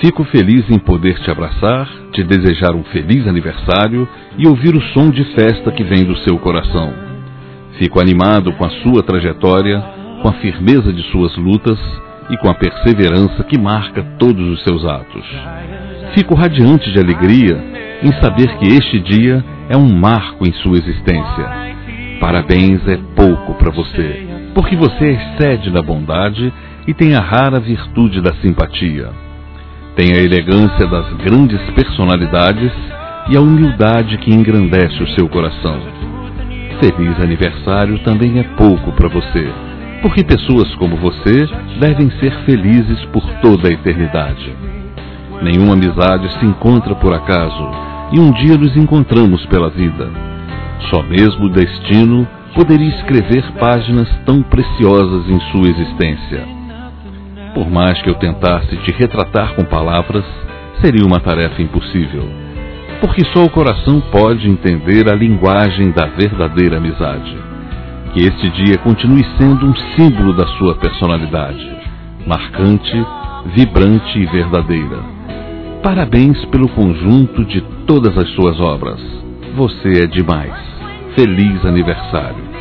Fico feliz em poder te abraçar, te desejar um feliz aniversário e ouvir o som de festa que vem do seu coração. Fico animado com a sua trajetória, com a firmeza de suas lutas e com a perseverança que marca todos os seus atos. Fico radiante de alegria em saber que este dia é um marco em sua existência. Parabéns é pouco para você, porque você excede na bondade e tem a rara virtude da simpatia. Tem a elegância das grandes personalidades e a humildade que engrandece o seu coração. Feliz aniversário também é pouco para você, porque pessoas como você devem ser felizes por toda a eternidade. Nenhuma amizade se encontra por acaso, e um dia nos encontramos pela vida. Só mesmo o destino poderia escrever páginas tão preciosas em sua existência. Por mais que eu tentasse te retratar com palavras, seria uma tarefa impossível, porque só o coração pode entender a linguagem da verdadeira amizade. Que este dia continue sendo um símbolo da sua personalidade, marcante, vibrante e verdadeira. Parabéns pelo conjunto de todas as suas obras. Você é demais. Feliz aniversário.